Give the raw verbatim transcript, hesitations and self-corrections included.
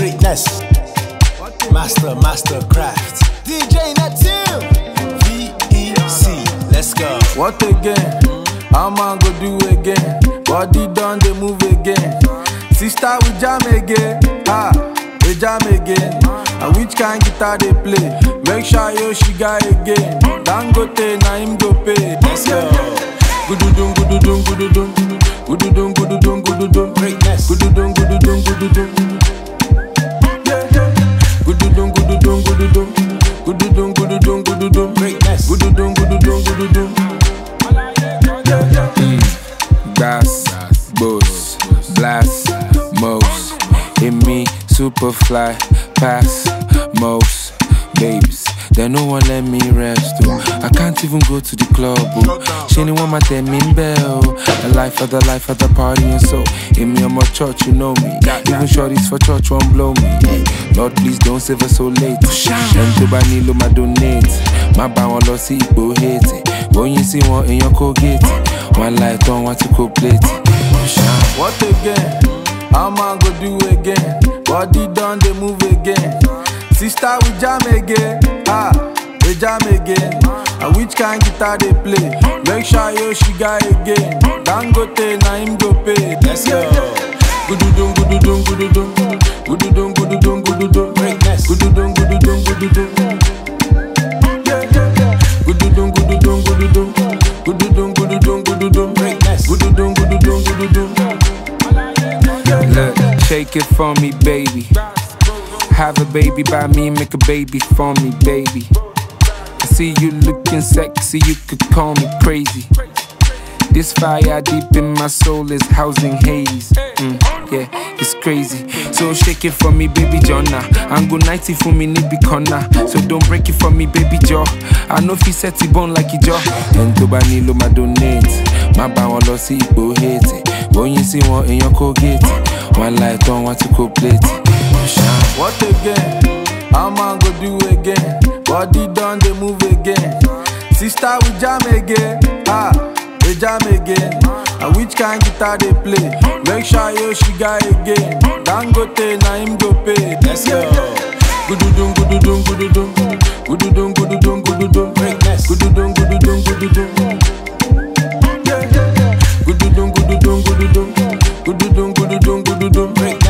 greatness. Master, master craft. D J Natil. V E C. Let's go. What again? How man go do again? Body done, they move again. Sister, we jam again. Ah, we jam again. And which kind guitar they play? Make sure you she got again. Dangote, na him go pay. Let's go. Gududum, gududum, gududum. Gududum, gududum, gududum. Greatness. Gududum, gududum, gududum. Gududum, gududum, gududum. Gududum, gududum, gududum. Greatness. Gududum, gududum, gududum. Bass, boss, blast, most. In me, super fly, pass, most. Babes, they no one let me rest. Oh. I can't even go to the club. Oh. She ain't want my ten min bell. The life of the life of the party and so. In me, I'm a church, you know me. Even shorties for church won't blow me. Lord, please don't save us so late. And to buy Nilo, my donate. My buy one loss, see go hate it. When you see one in your Colgate, one light don't want to go plate. What again? How man go do again? Body done, they move again. Sister, we jam again. Ah, we jam again. And which kind guitar they play? Make sure you she got again. Dangote, na him go pay. Let's go. Gududum, gududum, gududum. Gududum, gududum, gududum. Greatness. Gududum, gududum, gududum. Gududum, gududum, gududum. Gududum, gududum, gududum. Greatness. Gududum, gududum, gududum. Look, shake it for me, baby. Have a baby by me, make a baby for me, baby. I see you looking sexy, you could call me crazy. This fire deep in my soul is housing haze. Mm, yeah, it's crazy. So shake it for me, baby Jonna. And go ninety for me, nippy corner. So don't break it for me, baby Joe. I know if you set it bone like it Joe. And to Banilo, my donate. My bound loss, see go hate it. When you see one in your Colgate, one light don't want to go plate. What again? How man go do again? Body done, they move again. Sister, we jam again. Ah, we jam again. And which kind guitar they play? Make sure you she got again. Dangote, na him go pay. Let's go. Gududum, gududum, gududum. Gududum, gududum, gududum. Greatness. Gududum, gududum, gududum. Gududum, gududum, gududum. Gududum, gududum, gududum.